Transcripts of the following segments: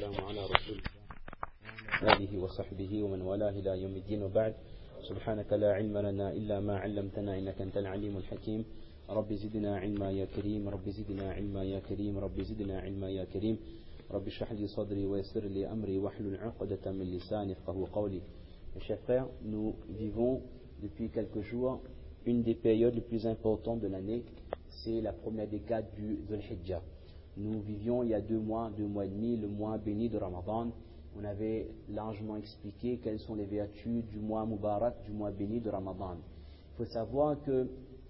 والسلام على رسول الله آله وصحبه ومن والاه إلى يوم الدين وبعد. سبحانك لا علم لنا إلا ما علمتنا إنك أنت العليم الحكيم. رب زدنا علما يا كريم، رب زدنا علما يا كريم، رب زدنا علما يا كريم. رب اشرح لي صدري ويسر لي أمري واحلل عقدة من لساني يفقهوا قولي. Mes chers frères, nous vivons depuis quelques jours une des périodes les plus importantes de l'année, c'est la première décade du Dhul-Hijjah. Nous vivions il y a 2 mois et demi, le mois béni de Ramadan. On avait largement expliqué quelles sont les vertus du mois Mubarak, du mois béni de Ramadan. Il faut savoir que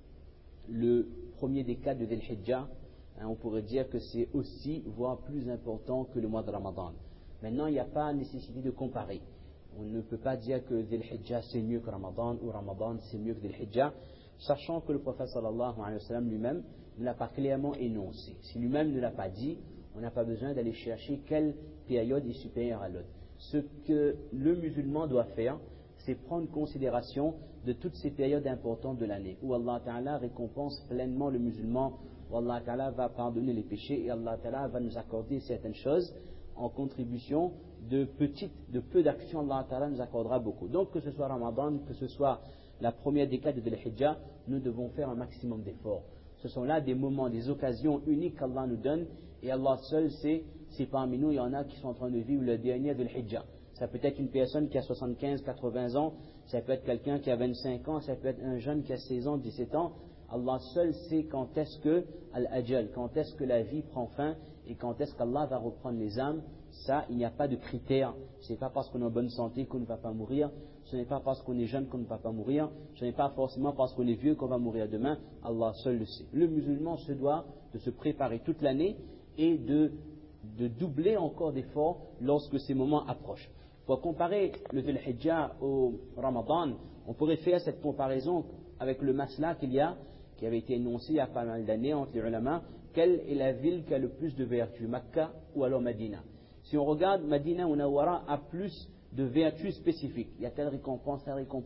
le premier décade de Dhul-Hijjah, on pourrait dire que c'est aussi, voire plus important que le mois de Ramadan. Maintenant, il n'y a pas nécessité de comparer. On ne peut pas dire que Dhul-Hijjah c'est mieux que Ramadan ou Ramadan c'est mieux que Dhul-Hijjah, sachant que le prophète sallallahu alayhi wa sallam lui-même ne l'a pas clairement énoncé. Si lui-même ne l'a pas dit, on n'a pas besoin d'aller chercher quelle période est supérieure à l'autre. Ce que le musulman doit faire, c'est prendre considération de toutes ces périodes importantes de l'année, où Allah Ta'ala récompense pleinement le musulman, où Allah Ta'ala va pardonner les péchés et Allah Ta'ala va nous accorder certaines choses en contribution de peu d'actions. Allah Ta'ala nous accordera beaucoup. Donc que ce soit Ramadan, que ce soit la première décade de Dhul-Hijjah, nous devons faire un maximum d'efforts. Ce sont là des moments, des occasions uniques qu'Allah nous donne, et Allah seul sait si parmi nous il y en a qui sont en train de vivre le dernier Dhul-Hijjah. Ça peut être une personne qui a 75, 80 ans, ça peut être quelqu'un qui a 25 ans, ça peut être un jeune qui a 16 ans, 17 ans. Allah seul sait quand est-ce que Al-Ajal, quand est-ce que la vie prend fin et quand est-ce qu'Allah va reprendre les âmes. Ça, il n'y a pas de critère. Ce n'est pas parce qu'on est en bonne santé qu'on ne va pas mourir. Ce n'est pas parce qu'on est jeune qu'on ne va pas mourir. Ce n'est pas forcément parce qu'on est vieux qu'on va mourir demain. Allah seul le sait. Le musulman se doit de se préparer toute l'année et de doubler encore d'efforts lorsque ces moments approchent. Pour comparer le Dhul-Hijjah au Ramadan, on pourrait faire cette comparaison avec le masla qu'il y a, qui avait été énoncé il y a pas mal d'années entre les ulama. Quelle est la ville qui a le plus de vertus, Makkah ou alors Medina? Si on regarde, Medina Munawwara a plus de vertus spécifiques. Il y a telle récompense,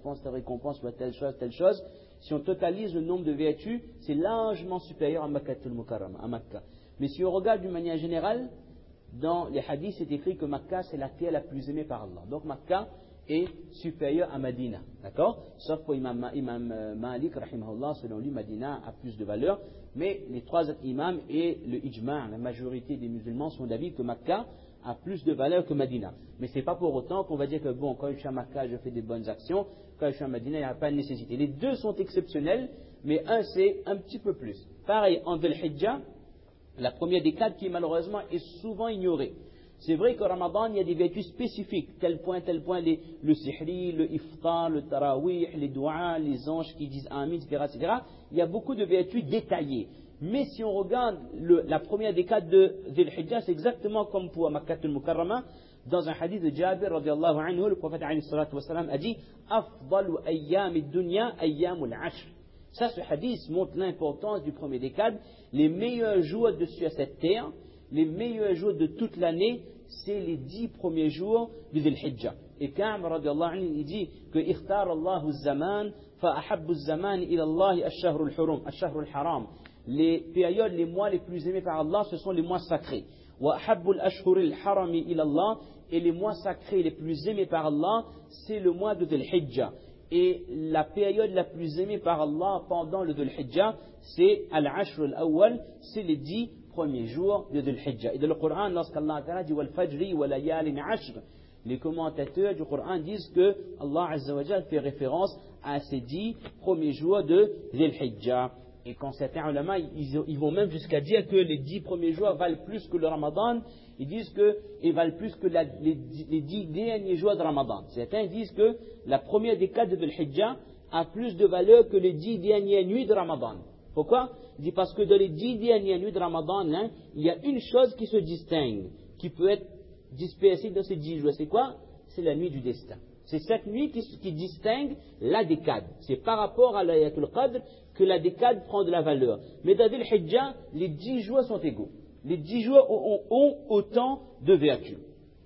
ou telle chose. Si on totalise le nombre de vertus, c'est largement supérieur à Makkatul Mukarrama, à Makkah. Mais si on regarde d'une manière générale, dans les hadiths, c'est écrit que Makkah, c'est la terre la plus aimée par Allah. Donc Makkah est supérieur à Medina. D'accord? Sauf pour Imam Malik, rahimahullah, selon lui, Medina a plus de valeur. Mais les 3 imams et le ijma', la majorité des musulmans sont d'avis que Makkah a plus de valeur que Medina. Mais ce n'est pas pour autant qu'on va dire que bon, quand je suis à Makkah, je fais des bonnes actions, quand je suis à Medina, il n'y a pas de nécessité. Les deux sont exceptionnels, mais un c'est un petit peu plus. Pareil, en Dhul-Hijjah, la première décade qui malheureusement est souvent ignorée. C'est vrai qu'au Ramadan, il y a des vertus spécifiques, tel point, le sihri, le iftar, le tarawih, les doigts, les anges qui disent amin, etc. Il y a beaucoup de vertus détaillées. Mais si on regarde la première décade de Dhul-Hijjah, c'est exactement comme pour Makkatul Mukarrama. Dans un hadith de Jabir radiallahu anhu, le prophète alayhi salatu wassalam a dit Afdalu ayyam ad-dunya ayyamul ashr. Ça, ce hadith montre l'importance du premier décade. Les meilleurs jours sur cette terre, les meilleurs jours de toute l'année, c'est les 10 premiers jours de Dhul-Hijjah. Et Ka'b radiallahu anhu, il dit que Ikhtar Allahu az-zaman fa ahabbu az-zaman ila Allah ash-shahrul haram. Les périodes, les mois les plus aimés par Allah, ce sont les mois sacrés. Wa ahabbul ashhuril harami ila Allah, et les mois sacrés les plus aimés par Allah, c'est le mois de Dhul-Hijjah. Et la période la plus aimée par Allah pendant le Dhul-Hijjah, c'est Al-Ashr al-Awwal, c'est les 10 premiers jours de Dhul-Hijjah. Et dans le Coran, lorsqu'Allah Ta'ala dit Wal Fajri wa layalin ashr, les commentateurs du Coran disent que Allah Azza wa Jal fait référence à ces 10 premiers jours de Dhul-Hijjah. Et quand certains ulama, ils vont même jusqu'à dire que les 10 premiers jours valent plus que le Ramadan. Ils disent qu'ils valent plus que les 10 derniers jours de Ramadan. Certains disent que la première décade de Dhul-Hijjah a plus de valeur que les 10 dernières nuits de Ramadan. Pourquoi? Il dit parce que dans les 10 dernières nuits de Ramadan, il y a une chose qui se distingue, qui peut être dispersée dans ces 10 jours. C'est quoi? C'est la nuit du destin. C'est cette nuit qui distingue la décade. C'est par rapport à l'Ayatul Qadr que la décade prend de la valeur. Mais dans Dhul-Hijjah, les 10 jours sont égaux. Les 10 jours ont autant de vertus.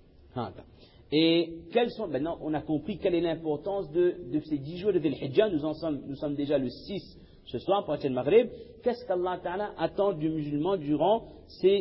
Et maintenant, on a compris quelle est l'importance de ces 10 jours de Dhul-Hijjah. Nous sommes déjà le 6 ce soir, pour le Maghrib. Qu'est-ce qu'Allah Ta'ala attend du musulman durant ces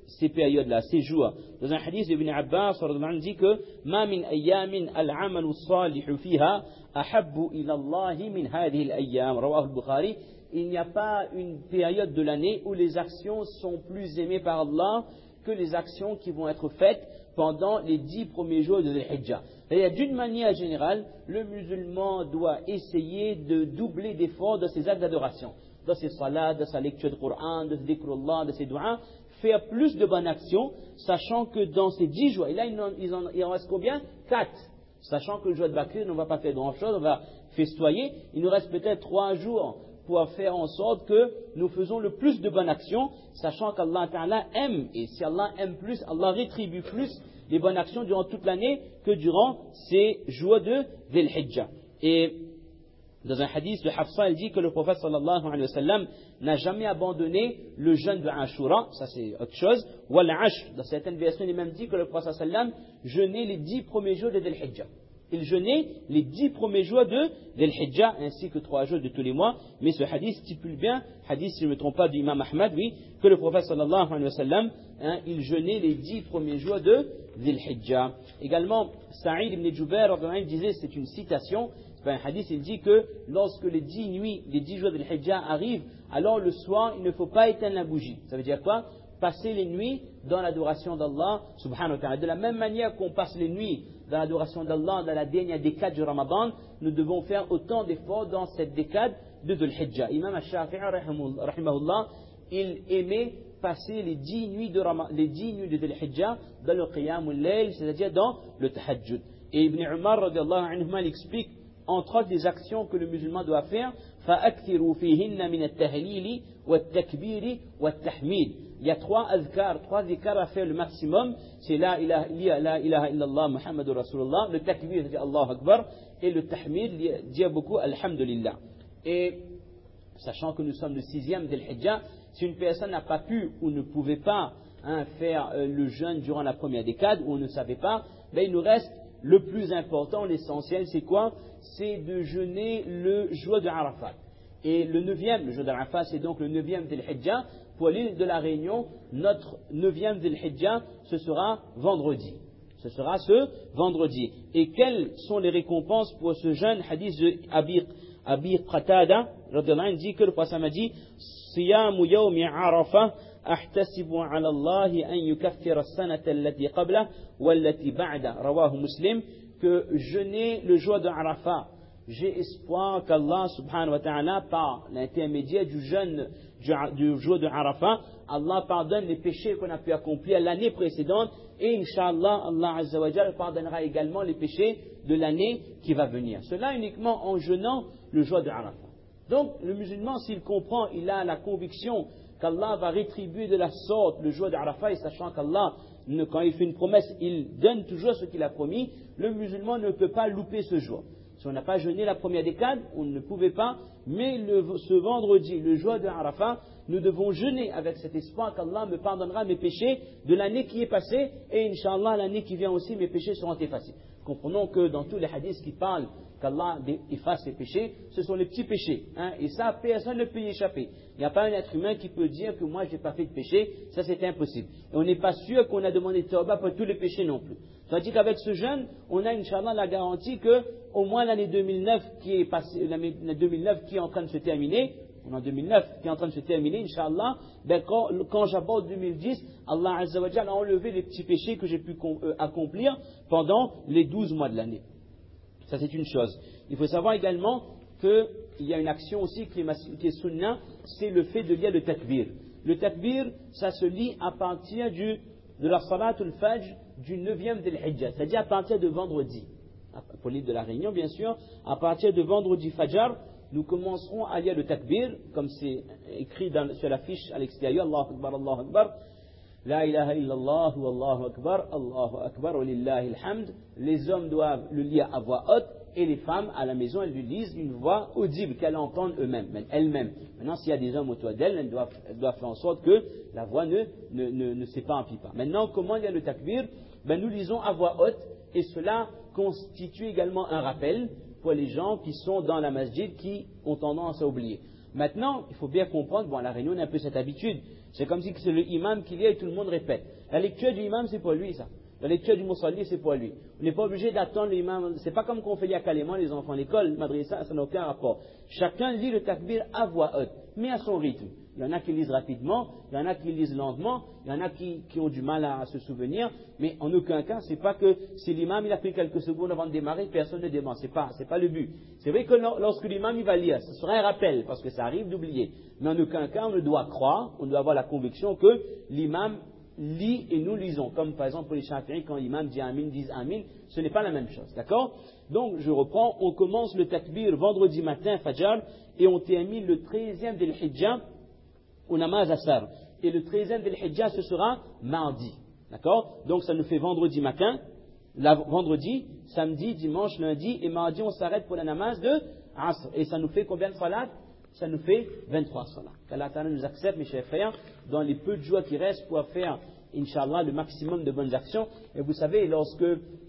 ces périodes-là, ces jours. Dans un hadith d'Ibn Abbas, on dit que ma min ayyamin al-amalu salihu fiha ahabbu ila Allah min hadhihi al-ayyam. Rawah al-Bukhari. Il n'y a pas une période de l'année où les actions sont plus aimées par Allah que les actions qui vont être faites pendant les 10 premiers jours de Dhul-Hijjah. Et d'une manière générale, le musulman doit essayer de doubler d'efforts dans ses actes d'adoration, dans ses salats, dans sa lecture du Coran, de dhikrullah, de ses du'as, faire plus de bonnes actions, sachant que dans ces 10 jours, et là il en reste combien? 4. Sachant que le jour de Bakr, on ne va pas faire grand-chose, on va festoyer, il nous reste peut-être 3 jours pour faire en sorte que nous faisons le plus de bonnes actions, sachant qu'Allah Ta'ala aime, et si Allah aime plus, Allah rétribue plus les bonnes actions durant toute l'année que durant ces jours de Dhul-Hijjah. Et dans un hadith de Hafsa, il dit que le prophète sallallahu alayhi wa sallam n'a jamais abandonné le jeûne de Ashura, ça c'est autre chose, ou al-Ashr. Dans certaines versions, il est même dit que le prophète sallallahu alayhi wa sallam jeûnait les 10 premiers jours de Dhul-Hijjah. Il jeûnait les 10 premiers jours de Dhul-Hijjah, ainsi que 3 jours de tous les mois. Mais ce hadith stipule bien, hadith si je ne me trompe pas du imam Ahmad, oui, que le prophète sallallahu alayhi wa sallam, il jeûnait les 10 premiers jours de Dhul-Hijjah. Également, Sa'id ibn Jubair disait, c'est une citation, c'est un hadith, il dit que lorsque les 10 nuits, les 10 jours de Dhul-Hijjah arrivent, alors le soir, il ne faut pas éteindre la bougie. Ça veut dire quoi? Passer les nuits dans l'adoration d'Allah subhanahu wa ta'ala. De la même manière qu'on passe les nuits dans l'adoration d'Allah dans la dernière décade du Ramadan, nous devons faire autant d'efforts dans cette décade de Dhul-Hijjah. Imam al-Shafi'i, rahimahullah, il aimait passer les 10 nuits de Dhul-Hijjah dans le Qiyam al-Layl, c'est-à-dire dans le Tahajjud. Et Ibn Umar, radiallahu anhuma, l'explique, entre autres des actions que le musulman doit faire, فَأَكْثِرُوا فِيهِنَّ مِنَ التَّهْلِيلِ وَالتَّكْبِيرِ وَالتَّحْمِيدِ. Il y a 3 azkars, 3 zikars à faire le maximum. C'est la ilaha illallah Muhammadur Rasulullah, le takbir, c'est Allahu Akbar, et le tahmid, dire beaucoup Alhamdulillah. Et sachant que nous sommes le 6e Dhul-Hijjah, si une personne n'a pas pu ou ne pouvait pas faire le jeûne durant la première décade, ou on ne savait pas, ben il nous reste le plus important, l'essentiel, c'est quoi? C'est de jeûner le jour de Arafat. Et le 9e, le jour d'Arafat, c'est donc le 9e Dhul-Hijjah. Pour l'île de la Réunion, notre 9e Dhul-Hijjah, ce sera vendredi. Ce sera ce vendredi. Et quelles sont les récompenses pour ce jeûne? Hadith de Abi Qatada, il dit que le prophète m'a dit Siyamu yawmi Arafah ahtasibu ala Allahi an yukaffira as-sanata allati qabla wallati ba'da. Rawahu Muslim, que jeûner le jour de Arafat, j'ai espoir qu'Allah subhanahu wa ta'ala, par l'intermédiaire du jeûne du jour de Arafat, Allah pardonne les péchés qu'on a pu accomplir l'année précédente, et Inch'Allah, Allah Azza wa Jalla pardonnera également les péchés de l'année qui va venir. Cela uniquement en jeûnant le jour de Arafat. Donc, le musulman, s'il comprend, il a la conviction qu'Allah va rétribuer de la sorte le jour d'Arafat, et sachant qu'Allah, quand il fait une promesse, il donne toujours ce qu'il a promis, le musulman ne peut pas louper ce jour. Si on n'a pas jeûné la première décade, on ne pouvait pas, mais ce vendredi, le jour de Arafat, nous devons jeûner avec cet espoir qu'Allah me pardonnera mes péchés de l'année qui est passée, et Inch'Allah, l'année qui vient aussi, mes péchés seront effacés. Comprenons que dans tous les hadiths qui parlent qu'Allah efface les péchés, ce sont les petits péchés. Et ça, personne ne peut y échapper. Il n'y a pas un être humain qui peut dire que moi, je n'ai pas fait de péché. Ça, c'est impossible. Et on n'est pas sûr qu'on a demandé tawbah pour tous les péchés non plus. Tandis qu'avec ce jeûne, on a, Inch'Allah, la garantie que, au moins l'année 2009 qui est passée, l'année 2009 qui est en train de se terminer, on est en 2009 qui est en train de se terminer, Inch'Allah, ben quand j'aborde 2010, Allah Azza wa Jalla a enlevé les petits péchés que j'ai pu accomplir pendant les 12 mois de l'année. Ça, c'est une chose. Il faut savoir également qu'il y a une action aussi qui est sunnah, c'est le fait de lire le takbir. Le takbir, ça se lit à partir de la salatul fajr du 9e Dhul-Hijjah, c'est-à-dire à partir de vendredi. Pour l'île de la Réunion, bien sûr, à partir de vendredi fajr, nous commencerons à lire le takbir, comme c'est écrit sur la fiche à l'extérieur, Allahu Akbar, Allahu Akbar. La ilaha illallah, Allahu Akbar, wa lillahi alhamd. Les hommes doivent le lire à voix haute, et les femmes à la maison, elles le lisent d'une voix audible, qu'elles entendent elles-mêmes. Maintenant, s'il y a des hommes autour d'elles, elles doivent faire en sorte que la voix ne s'éparpille pas. Maintenant, comment lire le takbir? Nous lisons à voix haute, et cela constitue également un rappel pour les gens qui sont dans la masjid, qui ont tendance à oublier. Maintenant, il faut bien comprendre, à la Réunion, on a un peu cette habitude. C'est comme si c'est le imam qui lit et tout le monde répète. La lecture du imam, c'est pour lui, ça. La lecture du musalli, c'est pour lui. On n'est pas obligé d'attendre l'imam. C'est pas comme qu'on fait yakalément les enfants à l'école, madrasa, ça n'a aucun rapport. Chacun lit le takbir à voix haute, mais à son rythme. Il y en a qui lisent rapidement, il y en a qui lisent lentement, il y en a qui ont du mal à se souvenir, mais en aucun cas, c'est pas que si l'imam il a pris quelques secondes avant de démarrer, personne ne démarre. C'est pas le but. C'est vrai que lorsque l'imam il va lire, ce sera un rappel, parce que ça arrive d'oublier. Mais en aucun cas, on ne doit croire, on doit avoir la conviction que l'imam lit et nous lisons. Comme par exemple pour les Shafi'i, quand l'imam dit Amin, disent Amin, ce n'est pas la même chose. D'accord? Donc je reprends, on commence le takbir vendredi matin, Fajr, et on termine le 13e d'Al Hijja au namaz Asar. Et le 13e d'Al Hijja, ce sera mardi. D'accord? Donc ça nous fait vendredi matin, vendredi, samedi, dimanche, lundi, et mardi on s'arrête pour la namaz de Asr. Et ça nous fait combien de salat? Ça nous fait 23 salats. Qu'Allah Ta'ala nous accepte, mes chers frères, dans les peu de jours qui restent pour faire, Inch'Allah, le maximum de bonnes actions. Et vous savez, lorsque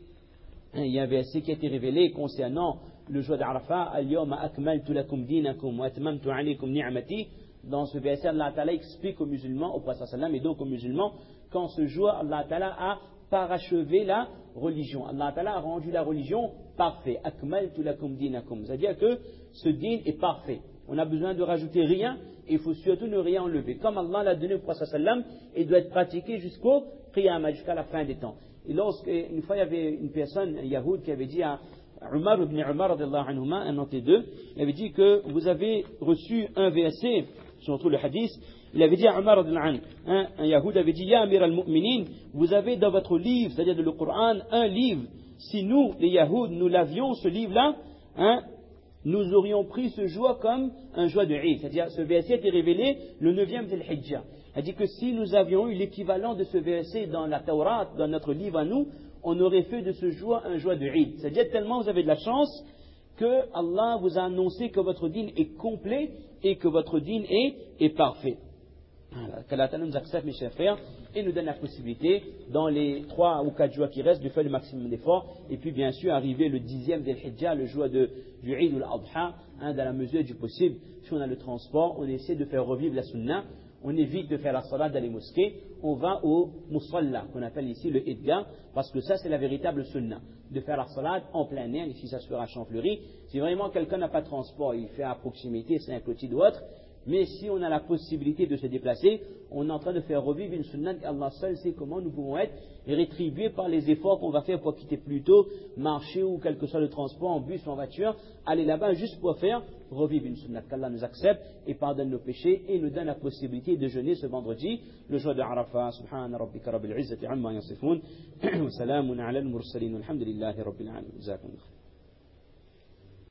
il y a un verset qui a été révélé concernant le jour d'Arafat, Al-Yawma akmaltu lakum dinakum wa atmamtu alaykum ni'mati. Dans ce verset, Allah Ta'ala explique aux musulmans, au prophète sallam et donc aux musulmans, qu'en ce jour, Allah Ta'ala a parachevé la religion. Allah Ta'ala a rendu la religion parfaite. Akmaltu lakum dinakum. C'est-à-dire que ce din est parfait. On a besoin de rajouter rien et il faut surtout ne rien enlever. Comme Allah l'a donné au prophète sallam, il doit être pratiqué jusqu'au qiyamah, jusqu'à la fin des temps. Et lorsqu'une fois il y avait une personne, un yahoud, qui avait dit à Umar ibn Umar, un entre les deux, il avait dit que vous avez reçu un verset, si on trouve le hadith, il avait dit à Umar, un yahoud avait dit, Ya Amir al-Mu'minin, vous avez dans votre livre, c'est-à-dire dans le Coran, un livre. Si nous, les yahouds, nous l'avions, ce livre-là, nous aurions pris ce jour comme un jour de Eid. C'est-à-dire, ce verset était révélé le 9e d'Al Hijja. Il dit que si nous avions eu l'équivalent de ce verset dans la Taurat, dans notre livre à nous, on aurait fait de ce jour un jour de Eid. C'est-à-dire, tellement vous avez de la chance que Allah vous a annoncé que votre dîne est complet et que votre dîne est parfait. Voilà. Qu'Allah nous accepte, mes chers frères, et nous donne la possibilité, dans les 3 ou 4 jours qui restent, de faire le maximum d'efforts, et puis bien sûr, arriver le 10e d'Al Hijja, le jour du Eid ou l'Adha, dans la mesure du possible. Si on a le transport, on essaie de faire revivre la sunna, on évite de faire la salat dans les mosquées, on va au musalla, qu'on appelle ici le Idgah, parce que ça c'est la véritable sunna, de faire la salat en plein air, ici ça se fera à Champfleury. Si vraiment quelqu'un n'a pas de transport, il fait à proximité, c'est un petit ou autre, mais si on a la possibilité de se déplacer, on est en train de faire revivre une sunna qu'Allah seul sait comment nous pouvons être rétribués par les efforts qu'on va faire pour quitter plus tôt, marcher ou quel que soit le transport, en bus ou en voiture, aller là-bas juste pour faire revivre une sunna. Qu'Allah nous accepte et pardonne nos péchés et nous donne la possibilité de jeûner ce vendredi, le jour de Arafat. Subhana rabbika rabbil izzati amma yasifun, wa salamun ala al-mursalin, walhamdulillahi rabbil alamin.